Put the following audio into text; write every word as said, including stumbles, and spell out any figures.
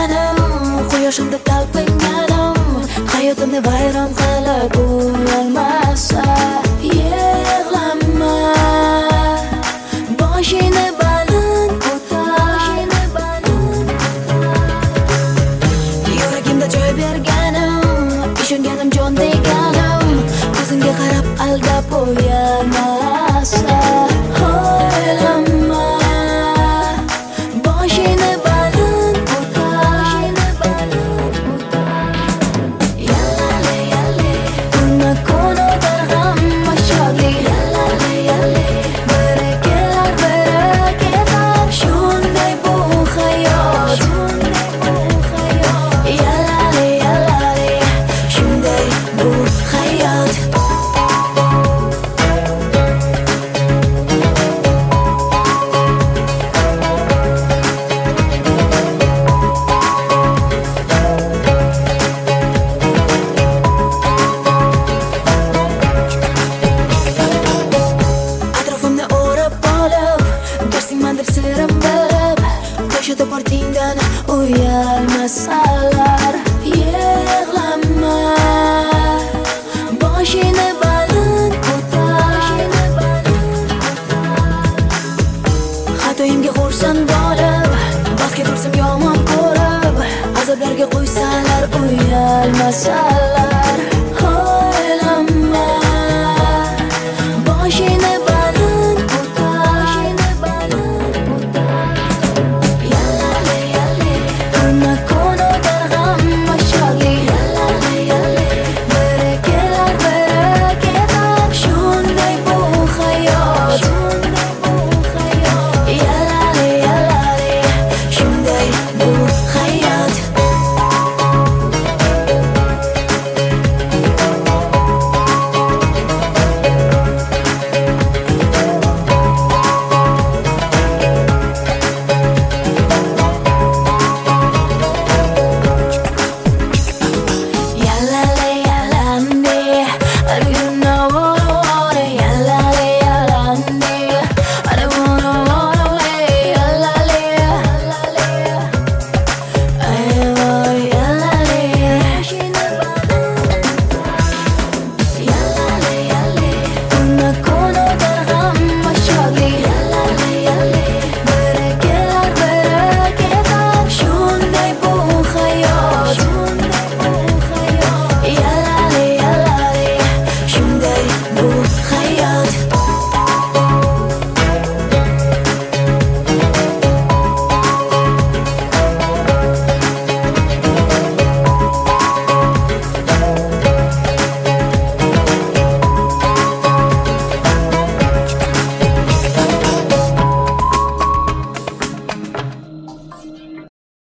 o'chirganim, quyoshimda talpinganim, hayotimni vayron qilib uyalmasa. Yig'lama, boshini baland ko'tar, yuragimda joy berganim, ishonganim jon deganim, ko'zimga qarab aldab o'yalmasa. O'ylama, boshini baland ko'tar, yallali yalli, kunma kun o'tar hamma shodlik. Yallali yalli, biri kelar biri ketar, shunday bu hayot. Yallali yallali, shunday bu hayot. Atrofimni o'rab olib, do'stingman deb sirim bilib, ko'chada bortingdan uyalmasalar. Yig'lama, boshini baland ko'tar, xatoyimga xursand bo'lib, baxtga tursam yomon ko'rib, azoblarga qo'ysalar uyalmasalar.